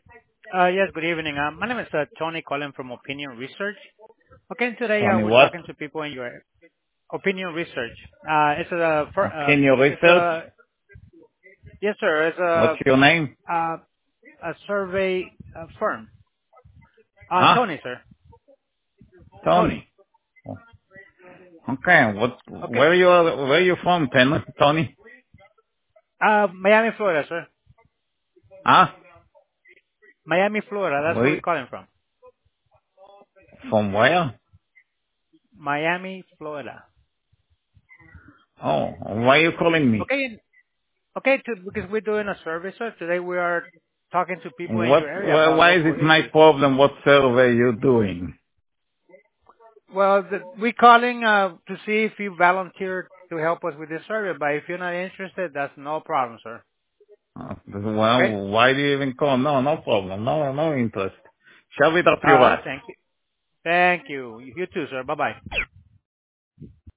Yes, good evening. My name is Tony calling from Opinion Research. Okay, today Tony, we're what? talking to people in your Opinion Research. Can you It's research? a yes, sir. It's What's your name? uh, a survey firm. Huh? Tony, sir. Tony. Tony. Okay. Okay. Where you from, Tony? Miami, Florida, sir. Huh? Miami, Florida. That's where we're Where, calling from. from where? Miami, Florida. Oh, why are you calling me? Okay. Okay. Because we're doing a survey, sir. Today we are talking to people in your area about Why is local it my issues. problem what survey you doing? Well, we're calling to see if you volunteer to help us with this survey, but if you're not interested, that's no problem, sir. Okay? Well, why do you even call? No, no problem. No interest. Shove it up All your right, ass. thank you. Thank you. You too, sir. Bye-bye.